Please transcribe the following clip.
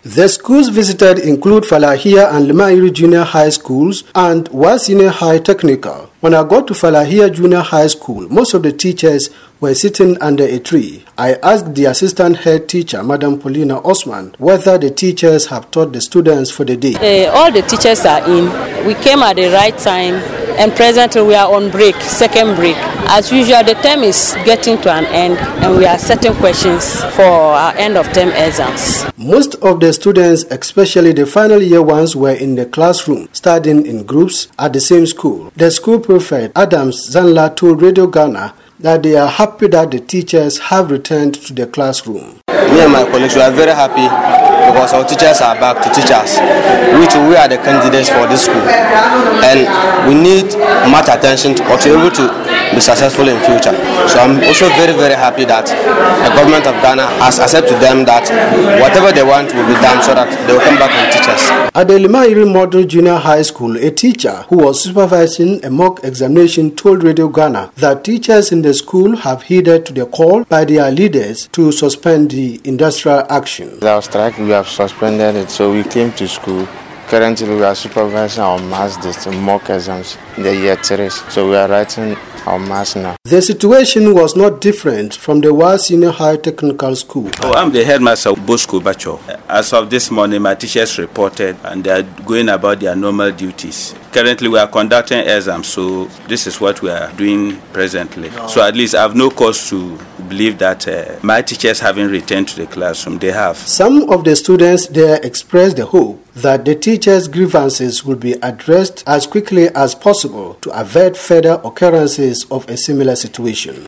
The schools visited include Falahia and Limairu Junior High Schools and Wa Senior High Technical. When I got to Falahia Junior High School, most of the teachers were sitting under a tree. I asked the assistant head teacher, Madam Paulina Osman, whether the teachers have taught the students for the day. All the teachers are in. We came at the right time, and presently we are on break, second break. As usual, the term is getting to an end, and we are setting questions for our end of term exams. Most of the students, especially the final year ones, were in the classroom, studying in groups at the same school. The school prefect, Adams Zanla, told Radio Ghana that they are happy that the teachers have returned to the classroom. Me and my colleagues, we are very happy because our teachers are back to teach us, which we are the candidates for this school. And we need much attention to be able to be successful in future. So I'm also very, very happy that the government of Ghana has accepted them that whatever they want will be done so that they will come back and teach us. At the Limairu Model Junior High School, a teacher who was supervising a mock examination told Radio Ghana that teachers in the school have heeded to the call by their leaders to suspend the industrial action. Our strike, we have suspended it, so we came to school. Currently, we are supervising our maths mock exams in the year 3, so we are writing our maths now. The situation was not different from the Wa Senior High Technical School. I'm the headmaster Bosco Bacho. As of this morning, my teachers reported and they are going about their normal duties. Currently, we are conducting exams, so this is what we are doing presently. So at least I have no cause to believe that my teachers haven't returned to the classroom. They have. Some of the students there expressed the hope that the teachers' grievances will be addressed as quickly as possible to avert further occurrences of a similar situation.